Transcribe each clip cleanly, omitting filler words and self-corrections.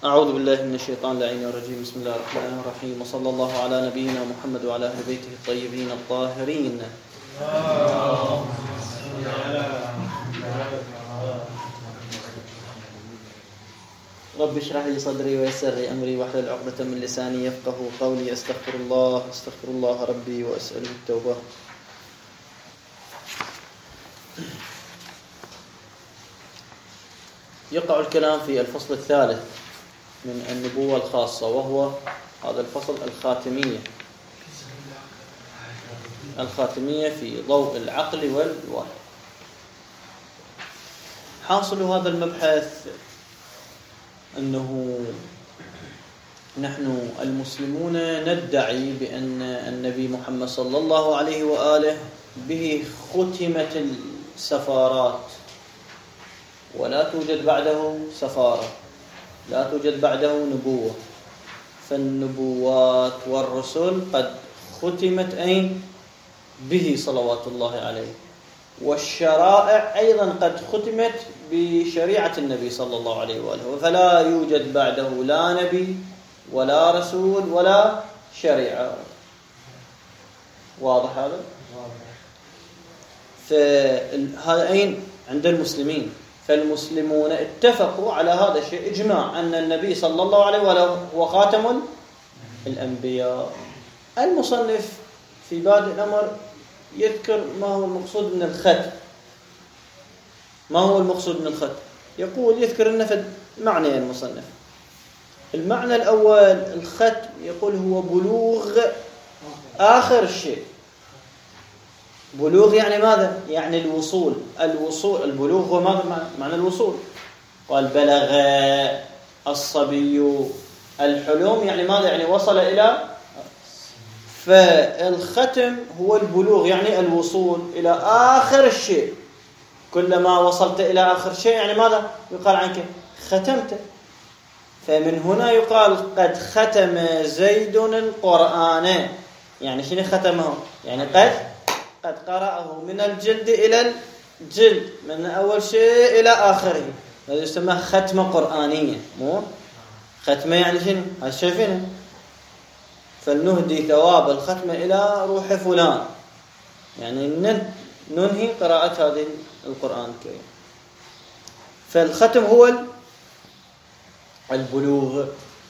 أعوذ بالله من الشيطان اللعين الرجيم. بسم الله الرحمن الرحيم، وصلى الله على نبينا محمد وعلى أهل بيته الطيبين الطاهرين. رب اشرح لي صدري ويسر لي أمري واحلل عقدة من لساني يفقه قولي. أستغفر الله ربي وأسأله التوبة. يقع الكلام في الفصل الثالث من النبوة الخاصة، وهو هذا الفصل الخاتمية في ضوء العقل والوحي. حاصل هذا المبحث أنه نحن المسلمون ندعي بأن النبي محمد صلى الله عليه وآله به ختمت السفارات، ولا توجد بعده سفارة، لا توجد بعده نبوة. فالنبوات والرسل قد ختمت أين؟ به صلوات الله عليه. والشرائع أيضا قد ختمت بشريعة النبي صلى الله عليه وآله، فلا يوجد بعده لا نبي ولا رسول ولا شريعة. واضح هذا؟ فهذا أين؟ عند المسلمين. فالمسلمون اتفقوا على هذا الشيء إجماع أن النبي صلى الله عليه وآله هو خاتم الأنبياء. المصنف في بادئ الأمر يذكر ما هو المقصود من الختم. ما هو المقصود من الختم؟ يقول يذكر لنا معنى المصنف. المعنى الأول الختم يقول هو بلوغ آخر الشيء. بلوغ يعني ماذا؟ يعني الوصول. البلوغ هو ماذا؟ معنى الوصول. قال بلغ الصبي الحلم، يعني ماذا؟ يعني وصل إلى. فالختم هو البلوغ، يعني الوصول إلى آخر الشيء. كلما وصلت إلى آخر شيء يعني ماذا؟ يقال عنك ختمت. فمن هنا يقال قد ختم زيد القرآن. يعني شنو ختمه؟ يعني قد قرأه من الجلد إلى الجلد، من أول شيء إلى آخره. هذا يسمى ختمة قرآنية. مو ختمة يعني شنو؟ هذا شايفينه. فلنهدي ثواب الختمة إلى روح فلان، يعني ننهي قراءة هذه القرآن الكريم. فالختم هو البلوغ.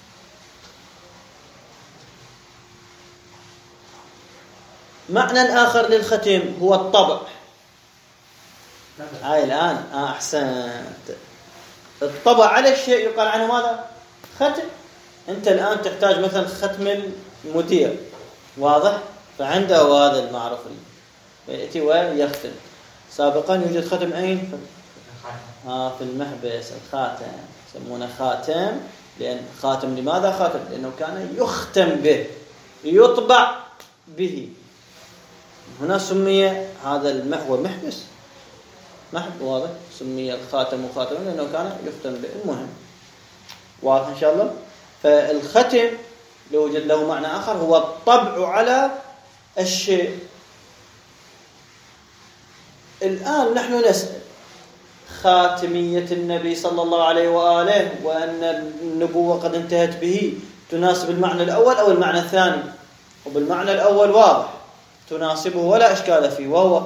معنى آخر للختم هو الطبع. هاي الآن أحسنت. الطبع على الشيء يقال عنه ماذا؟ ختم. أنت الآن تحتاج مثلا ختم المدير، واضح؟ فعنده هذا المعروف يأتي ويختم. سابقا يوجد ختم أين؟ في المحبس. الخاتم يسمونه خاتم. لأن خاتم لماذا خاتم؟ لأنه كان يختم به، يطبع به. هنا سمي هذا المحور محبس، واضح؟ سمي الخاتم خاتما لأنه كان يختم به. المهم واضح إن شاء الله. فالختم لو وجد له معنى آخر هو الطبع على الشيء. الآن نحن نسأل خاتمية النبي صلى الله عليه وآله وأن النبوة قد انتهت به تناسب المعنى الأول أو المعنى الثاني؟ وبالمعنى الأول واضح تناسبه ولا إشكال فيه، وهو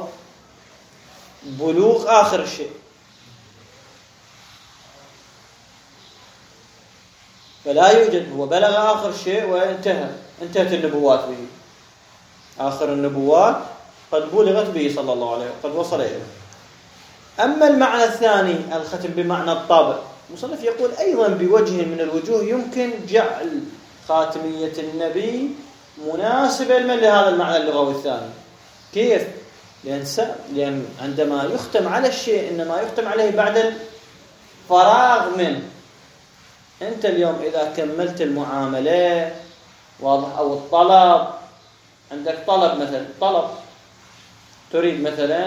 بلوغ آخر الشيء. فلا يوجد، هو بلغ آخر شيء وانتهت النبوات به. آخر النبوات قد بلغت به صلى الله عليه وسلم، قد وصل إليه. أما المعنى الثاني الختم بمعنى الطابع، المصنف يقول أيضا بوجه من الوجوه يمكن جعل خاتمية النبي مناسبة لهذا المعنى اللغوي الثاني. كيف؟ لأن عندما يختم على الشيء إنما يختم عليه بعد الفراغ منه. أنت اليوم إذا كملت المعاملة، واضح، أو الطلب، عندك طلب مثلا، تريد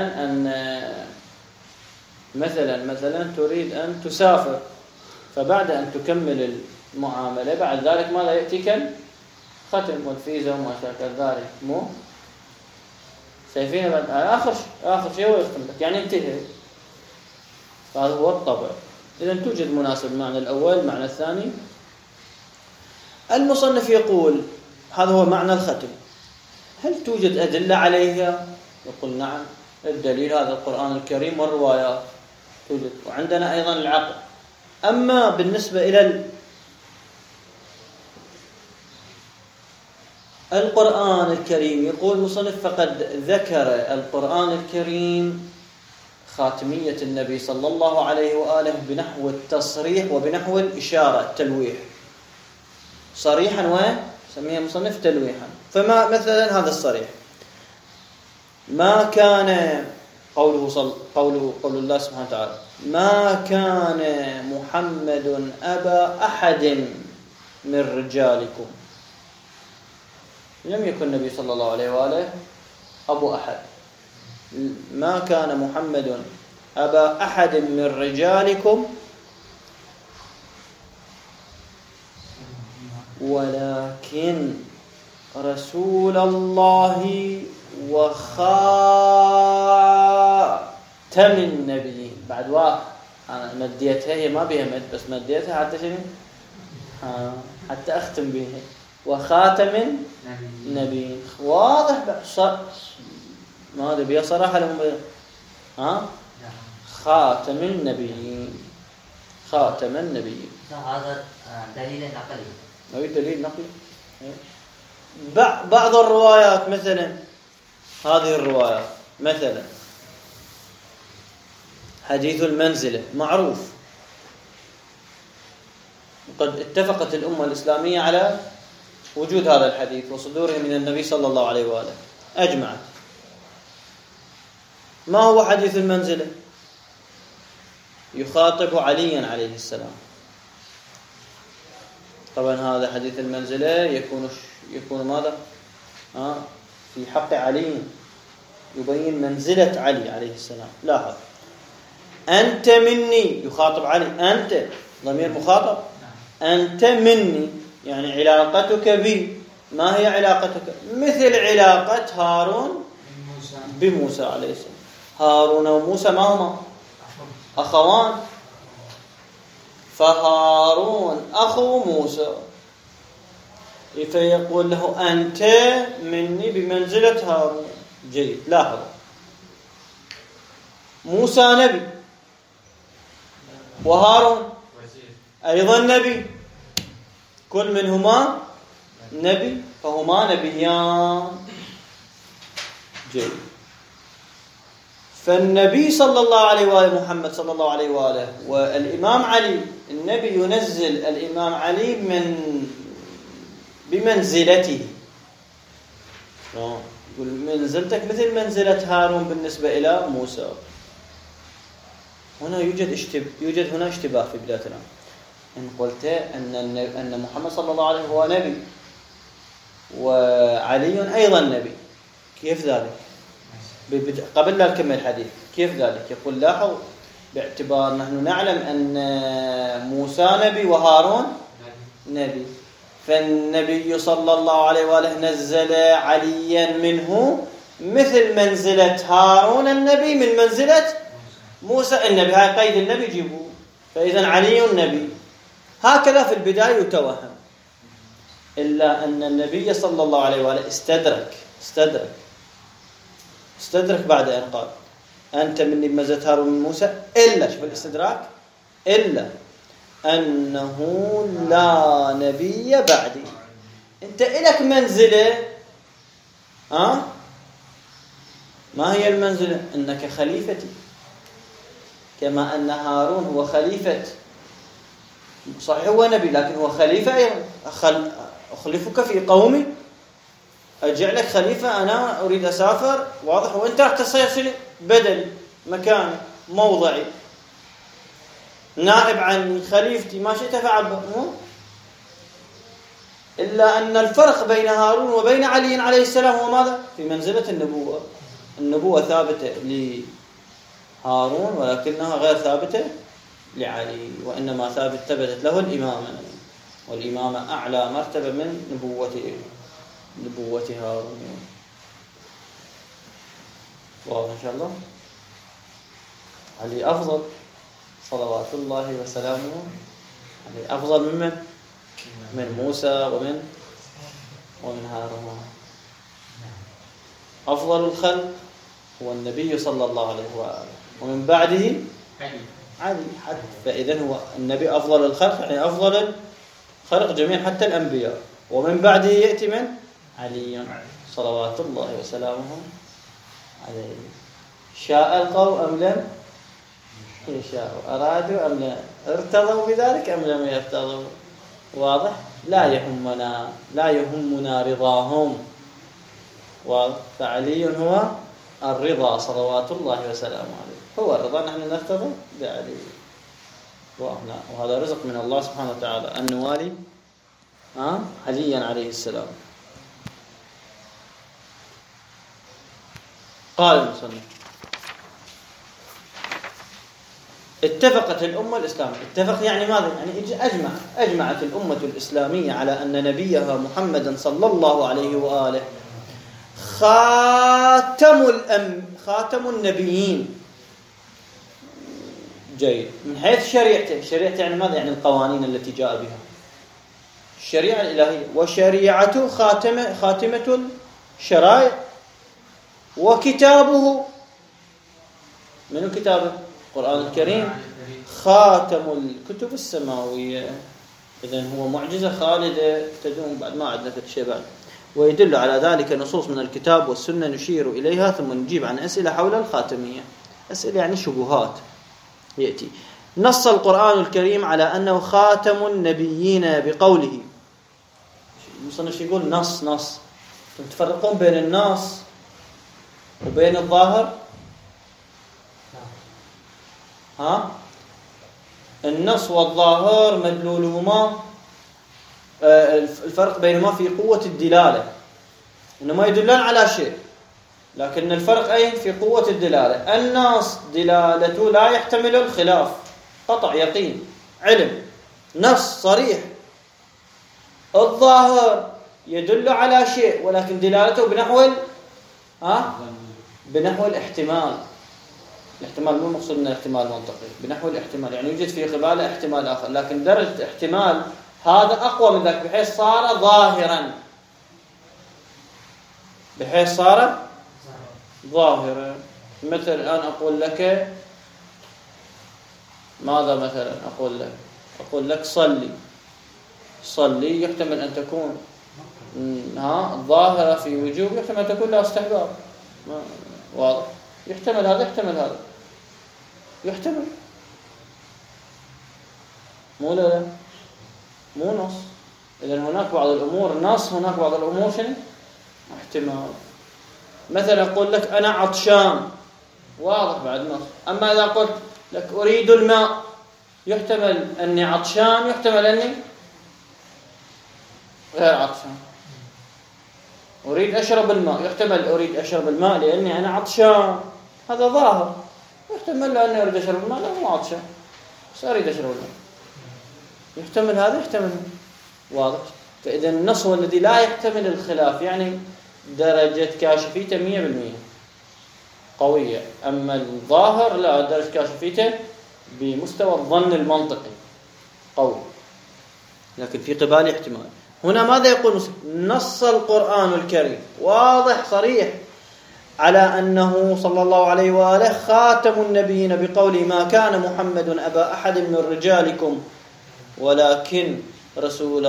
مثلا تريد أن تسافر. فبعد أن تكمل المعاملة بعد ذلك ماذا يأتيك؟ الختم والفيزا وما شابه ذلك. مو شايفين؟ بعد آخر شيء هو يختم لك، يعني انتهى. فهذا هو الطبع. إذن توجد مناسب معنى الأول، معنى الثاني المصنف يقول هذا هو معنى الختم. هل توجد أدلة عليها؟ يقول نعم، الدليل هذا القرآن الكريم والروايات توجد، وعندنا أيضا العقل. أما بالنسبة إلى القرآن الكريم، يقول المصنف فقد ذكر القرآن الكريم خاتمية النبي صلى الله عليه وآله بنحو التصريح وبنحو الإشارة التلويح، صريحا وسميه المصنف تلويحا. فما مثلا هذا الصريح ما كان قول الله سبحانه وتعالى ما كان محمد أبا أحد من رجالكم، لم يكن النبي صلى الله عليه وآله أبو أحد. ما كان محمد أبا أحد من رجالكم ولكن رسول الله وخاتم النبيين. بعد أنا مديتها، هي ما بها مد بس مديتها حتى شنو؟ حتى أختم بها وخاتم النبيين. واضح ما أدري بها صراحة لهم خاتم النبيين، خاتم النبيين. هذا دليل نقلي. أي دليل نقلي. بعض الروايات مثلا هذه الروايات مثلا حديث المنزلة معروف، وقد اتفقت الأمة الإسلامية على وجود هذا الحديث وصدوره من النبي صلى الله عليه وآله، أجمعت. ما هو حديث المنزلة؟ يخاطب عليا عليه السلام. طبعا هذا حديث المنزلة يكون ماذا؟ في حق علي، يبين منزلة علي عليه السلام. لاحظ، أنت مني، يخاطب علي، أنت ضمير مخاطب، أنت مني يعني علاقتك بي. ما هي علاقتك؟ مثل علاقة هارون بموسى عليه السلام. هارون وموسى ما هما؟ أخوان، فهارون أخو موسى، فيقول له أنت مني بمنزلة هارون. جيد، لاحظ، موسى نبي وهارون أيضا نبي، كل منهما نبي، فهما نبيان. جيد. فالنبي صلى الله عليه وآله محمد صلى الله عليه وآله والإمام علي، النبي ينزل الإمام علي بمنزلته. يقول منزلتك مثل منزلة هارون بالنسبة إلى موسى. هنا يوجد هنا اشتباه في بداية الأمر. إن قلت أن محمد صلى الله عليه هو نبي وعلي أيضا نبي، كيف ذلك؟ قبل لا نكمل الحديث، كيف ذلك؟ يقول لاحظ، باعتبار نحن نعلم أن موسى نبي وهارون نبي، فالنبي صلى الله عليه وآله نزل عليا منه مثل منزلة هارون النبي من منزلة موسى النبي. هاي قيد النبي جيبوه، فإذا علي النبي. هكذا في البداية يتوهم، إلا أن النبي صلى الله عليه وآله استدرك بعد أن قال أنت مني بمنزلة هارون من موسى، إلا شوف الاستدراك، إلا أنه لا نبي بعدي. أنت إلك منزلة، ما هي المنزلة؟ أنك خليفتي، كما أن هارون هو خليفة، صحيح هو نبي لكن هو خليفة أيضا. أخلفك في قومي، أجعلك خليفة، أنا أريد أسافر، واضح، وأنت راح تصير بدلي، مكاني، موضعي، نائب عني، خليفتي، ما شئت فعل. إلا أن الفرق بين هارون وبين علي عليه السلام هو ماذا؟ في منزلة النبوة. النبوة ثابتة لهارون ولكنها غير ثابتة لعلي، وإنما ثبتت له الإمامة، والإمامة أعلى مرتبة من نبوة هارون. واضح إن شاء الله؟ علي أفضل صلوات الله وسلامه عليه، أفضل من من موسى ومن هارون. أفضل الخلق هو النبي صلى الله عليه وآله، ومن بعده علي. فإذا هو النبي أفضل الخلق، يعني أفضل الخلق جميعا حتى الأنبياء، ومن بعده يأتي من علي صلوات الله وسلامه عليه. شاء القوم أم لم يشاءوا، أرادوا أم لا، ارتضوا بذلك أم لم يرتضوا. واضح؟ لا يهمنا رضاهم. فعلي هو الرضا صلوات الله وسلامه عليه، هو الرضا، نحن نرتضي بعلي. وهذا رزق من الله سبحانه وتعالى أن نوالي عليا عليه السلام. قال المصنف: اتفقت الأمة الإسلامية. اتفق يعني ماذا؟ يعني أجمعت الأمة الإسلامية على أن نبيها محمدا صلى الله عليه وآله خاتم النبيين. جيد. من حيث شريعته يعني ماذا؟ يعني القوانين التي جاء بها، الشريعة الإلهية. وشريعته خاتمة الشرائع. وكتابه، من كتابه؟ القرآن الكريم خاتم الكتب السماوية. إذن هو معجزة خالدة تدوم، بعد ما عندنا شيء بعد. ويدل على ذلك نصوص من الكتاب والسنة نشير إليها، ثم نجيب عن أسئلة حول الخاتمية. أسئلة يعني شبهات يأتي. نص القرآن الكريم على أنه خاتم النبيين بقوله. المصنف يقول نص. تفرقون بين النص وبين الظاهر؟ النص والظاهر مدلولهما، الفرق بينهما في قوة الدلالة، إنما يدلان على شيء، لكن الفرق أين؟ في قوة الدلالة. النص دلالته لا يحتمل الخلاف، قطع يقين علم، نص صريح. الظاهر يدل على شيء ولكن دلالته بنحو الاحتمال. الاحتمال مو مقصود من الاحتمال المنطقي، بنحو الاحتمال، يعني يوجد في قباله احتمال آخر، لكن درجة احتمال هذا أقوى من ذلك، بحيث صار ظاهرا، مثل الآن أقول لك ماذا؟ مثلا أقول لك صلي يحتمل أن تكون ظاهرة في وجوب، يحتمل أن تكون لا استحباب. واضح؟ يحتمل هذا يحتمل مو نص. إذن هناك بعض الأمور نص، هناك بعض الأمور شنو؟ احتمال. مثلا أقول لك أنا عطشان، واضح بعد نص. أما إذا قلت لك أريد الماء، يحتمل أني عطشان، يحتمل أني غير عطشان. أريد أشرب الماء، يحتمل أريد أشرب الماء لأني أنا عطشان، هذا ظاهر. يحتمل أني أريد أشرب الماء لأني عطشان بس أريد أشرب الماء، يحتمل هذا يحتمل. واضح؟ فإذا النص هو الذي لا يحتمل الخلاف، يعني درجة كاشفيته 100% قوية. أما الظاهر لا، درجة كاشفيته بمستوى الظن المنطقي قوي، لكن في قبال احتمال. هنا ماذا يقول؟ نص القرآن الكريم واضح صريح على أنه صلى الله عليه وآله خاتم النبيين بقوله ما كان محمد أبا أحد من رجالكم ولكن رسول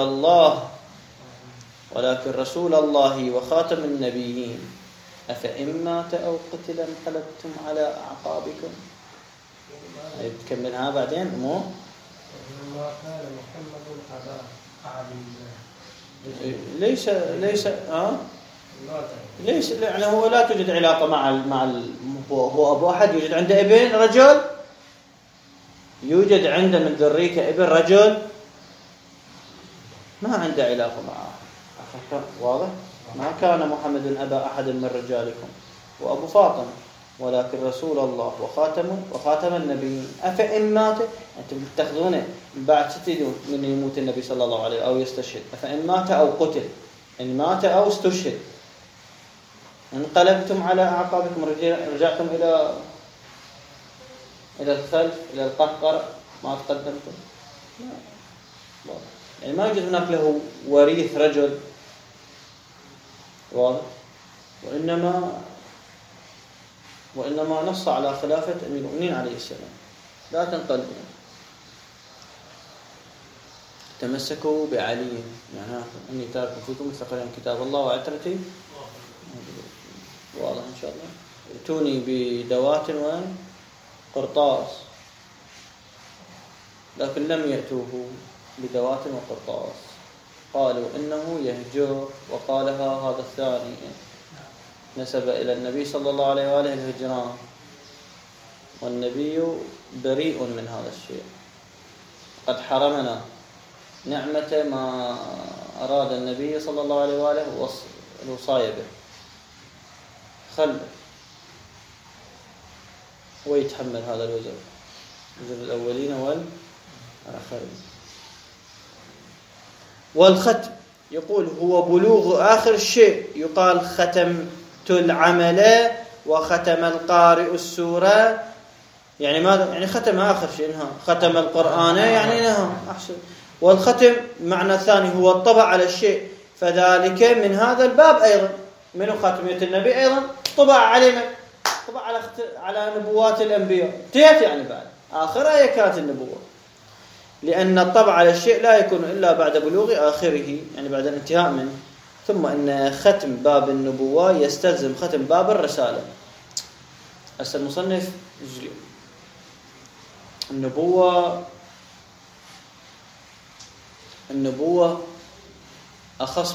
الله وخاتم النبيين أفإن مات أو قتل انقلبتم على أعقابكم. تكملها بعدين. مو ما كان محمد أبا أحد ليس يعني هو لا توجد علاقة مع هو أبو أحد. يوجد عنده ابن رجل، يوجد عنده من ذريته ابن رجل، ما عنده علاقة معه. واضح؟ ما كان محمد أبا أحد من رجالكم وأبو فاطمة ولكن رسول الله وخاتم النبيين أفإن مات. أنتم تأخذونه بعد ستدون من يموت النبي صلى الله عليه أو يستشهد. أفإن مات أو قتل، إن مات أو استشهد انقلبتم على أعقابكم، رجعتم إلى الخلف، إلى القهقرة، ما تقدمتم. يعني ما يوجد هناك له وريث رجل، واضح؟ وإنما نص على خلافة أمير المؤمنين عليه السلام لا تنقلبون. تمسكوا بعلي، يعني أني تارك فيكم مثل قرآن كتاب الله وعترتي، واضح إن شاء الله. ائتوني بدوات وقرطاس، لكن لم يأتوه بدوات وقرطاس، قالوا إنه يهجر، وقالها هذا الثاني نسب إلى النبي صلى الله عليه وآله الهجران، والنبي بريء من هذا الشيء، قد حرمنا نعمة ما أراد النبي صلى الله عليه وآله الوصاية به، خله ويتحمل هذا الوزر، وزر الأولين والآخرين. والختم يقول هو بلوغ آخر الشيء، يقال ختمت العمل وختم القارئ السورة، يعني ماذا؟ يعني ختم آخر شيء، انها ختم القرآن يعني انها أحسن. والختم معنى ثاني هو الطبع على الشيء، فذلك من هذا الباب أيضا، من ختمية النبي أيضا طبع علينا، طبع على نبوات الأنبياء، تيت يعني بعد آخر آية كانت النبوة، لأن الطبع على الشيء لا يكون إلا بعد بلوغ آخره، يعني بعد الانتهاء منه. ثم أن ختم باب النبوة يستلزم ختم باب الرسالة. هسه المصنف يجري النبوة أخص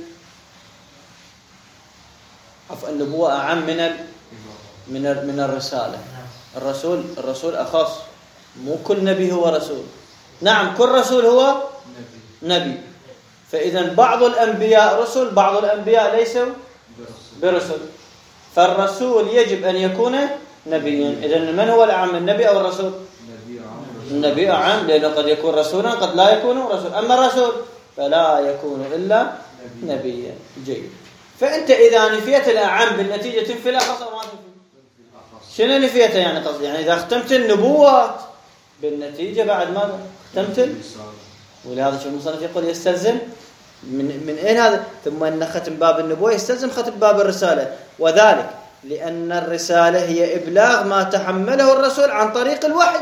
النبوة أعم من الرسالة. الرسول أخص، مو كل نبي هو رسول. نعم كل رسول هو نبي، فإذا بعض الأنبياء رسل، بعض الأنبياء ليسوا برسل، فالرسول يجب أن يكون نبيا. إذن من هو الأعم، النبي أو الرسول؟ النبي أعم، لأنه قد يكون رسولا قد لا يكون رسول، أما الرسول فلا يكون إلا نبيا. جيد. فأنت إذا نفيت الأعم بالنتيجة تنفي الأخص أو ما تنفي؟ شنو نفيته يعني قصدي؟ يعني إذا ختمت النبوات بالنتيجة بعد ماذا؟ ختمت ولهذا شو المصنف يقول يستلزم من أين هذا؟ ثم أن ختم باب النبوة يستلزم ختم باب الرسالة، وذلك لأن الرسالة هي إبلاغ ما تحمله الرسول عن طريق الوحي،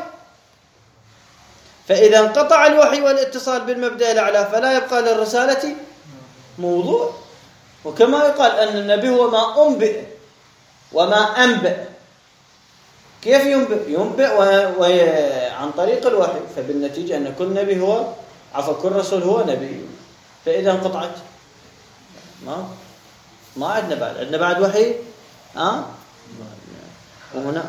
فإذا انقطع الوحي والاتصال بالمبدأ الأعلى فلا يبقى للرسالة موضوع. وكما يقال أن النبي هو ما أنبئ وما أنبئ. كيف ينبئ عن طريق الوحي، فبالنتيجة أن كل نبي هو كل رسول هو نبي. فإذا انقطعت ما عندنا بعد وحي. وهنا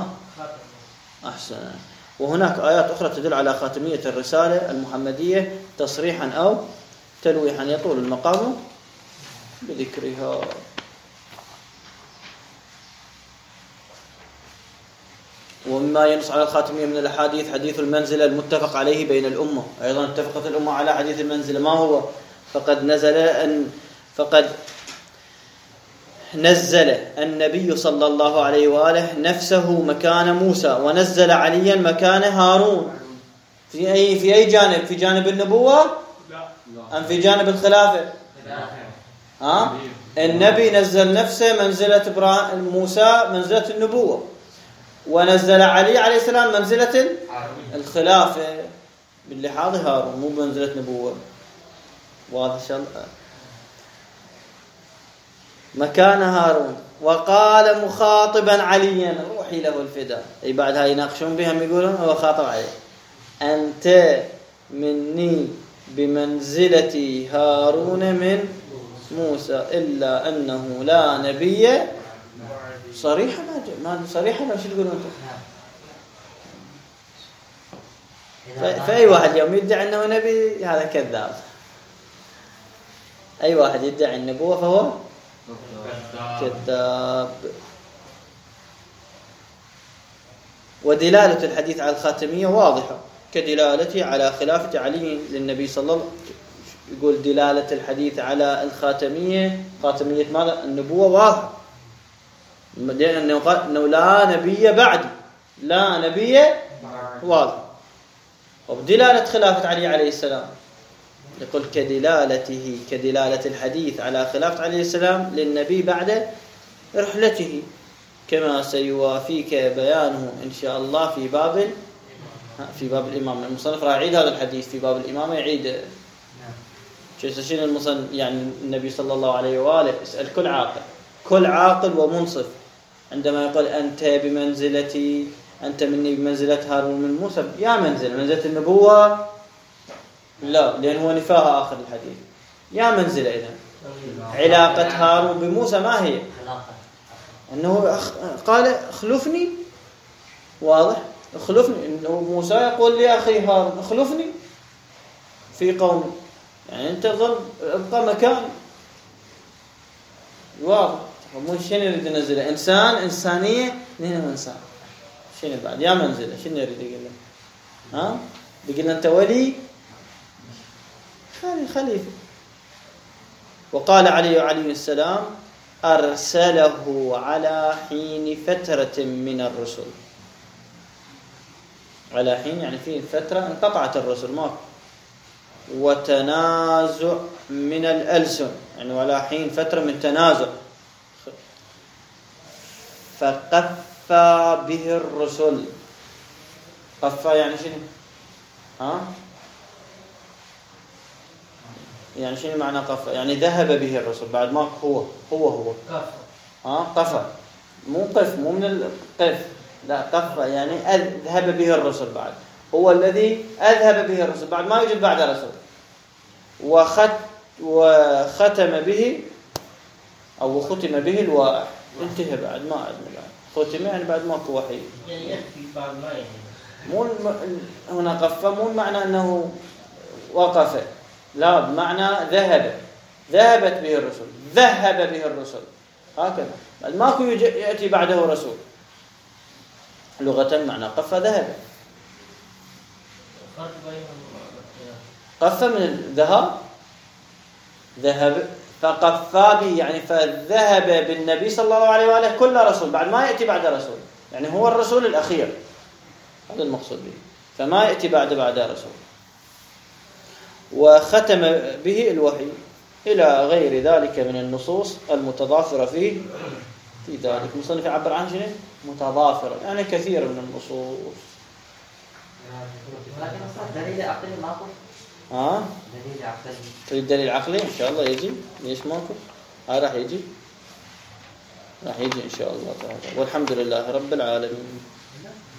أحسن. وهناك آيات أخرى تدل على خاتمية الرسالة المحمدية تصريحا أو تلويحا، يطول المقام بذكرها. ومما ينص على الخاتمية من الأحاديث حديث المنزلة المتفق عليه بين الأمة، أيضا اتفقت الأمة على حديث المنزلة. ما هو؟ فقد نزل النبي صلى الله عليه وآله نفسه مكان موسى، ونزل عليا مكان هارون. في أي جانب؟ في جانب النبوة أم في جانب الخلافة؟ النبي نزل نفسه منزلة موسى منزلة النبوة، ونزل علي عليه السلام منزلة الخلافة باللحاظ هارون، مو منزلة نبوة. واضح إن شاء الله. مكان هارون. وقال مخاطبا عليا روحي له الفداء، أي بعد هاي يناقشون بهم يقولون هو خاطب عليه، أنت مني بمنزلة هارون من موسى، إلا أنه لا نبي صريحة. ما صريحة لا، شو تقولون انتم؟ فأي واحد يوم يدعي أنه نبي هذا كذاب. أي واحد يدعي النبوة فهو كذاب. ودلالة الحديث على الخاتمية واضحة كدلالته على خلافة علي للنبي صلى الله عليه وسلم. يقول دلالة الحديث على الخاتمية، خاتمية ماذا؟ النبوة واضحة، لأنه قال أنه لا نبي بعدي، لا نبي واضح. وبدلالة خلافة علي عليه السلام يقول كدلالة الحديث على خلافة عليه السلام للنبي بعد رحلته، كما سيوافيك بيانه إن شاء الله في باب الإمامة. المصنف راح يعيد هذا الحديث في باب الإمامة، يعيد شنو المصنف يعني النبي صلى الله عليه وآله يسأل كل عاقل ومنصف عندما يقول أنت بمنزلتي، أنت مني بمنزلة هارون من موسى، يا منزلة النبوة لا، لأن هو نفاها آخر الحديث. يا منزلة إذن علاقة هارون بموسى ما هي؟ أنه قال اخلفني، واضح، اخلفني، إنه موسى يقول لي أخي هارون اخلفني في قومي، يعني أنت ظل ابقى مكان، واضح. مو شنو يريد ينزله؟ إنسانية، نحن إنسان، شنو بعد يا منزلة، شنو يريد يقول له؟ بيقول له أنت ولي خليفة. وقال عليه السلام أرسله على حين فترة من الرسل، على حين يعني في فترة انقطعت الرسل ماكو، وتنازع من الألسن يعني ولا حين فترة من تنازع، فقفى به الرسل. قفى يعني شنو؟ يعني شنو معنى قفى؟ يعني ذهب به الرسل بعد ما هو قفى، مو قف، مو من القف، لا قفى يعني أذهب به الرسل، بعد هو الذي أذهب به الرسل بعد ما يوجد بعد رسول، وختم به أو ختم به الوحي، انتهى بعد ما عندنا بعد ختم يعني بعد ماكو وحي، يعني يكفي بعد ما يعني مو هنا قفى مو معنى أنه وقف، لا، بمعنى ذهبت به الرسل، ذهب به الرسل، هكذا بعد ماكو يأتي بعده رسول، لغة معنى قفى ذهب. قفى من الذهاب، ذهب، فقفى به يعني فذهب بالنبي صلى الله عليه وآله كل رسول بعد ما يأتي بعد رسول، يعني هو الرسول الأخير، هذا المقصود به، فما يأتي بعد رسول. وختم به الوحي إلى غير ذلك من النصوص المتضافرة في ذلك. المصنف يعبر عن شنو؟ متضافرة، يعني كثير من النصوص. لكن دليل عقلي ماكو؟ دليل عقلي. تريد دليل عقلي؟ إن شاء الله يجي، ليش ماكو؟ راح يجي إن شاء الله تعالى. والحمد لله رب العالمين.